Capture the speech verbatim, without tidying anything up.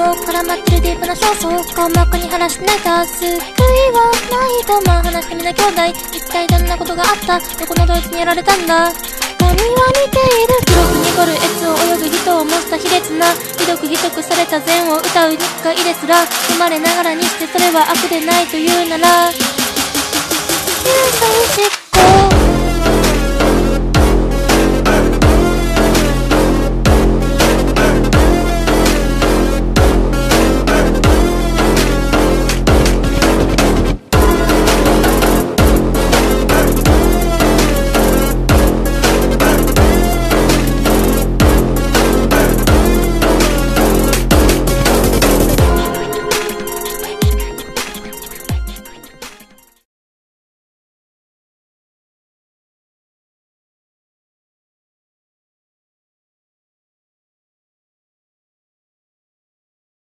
も絡まってるディープな焦燥感真っ赤に晴らして泣いた。救いはないとも話してみな兄弟。一体どんなことがあった？どこのドイツにやられたんだ？神は見ている。黒く濁る越を泳ぐ人を模した卑劣な、ひどくひどくされた善を歌う日課入れすら生まれながらにしてそれは悪でないというなら、優しく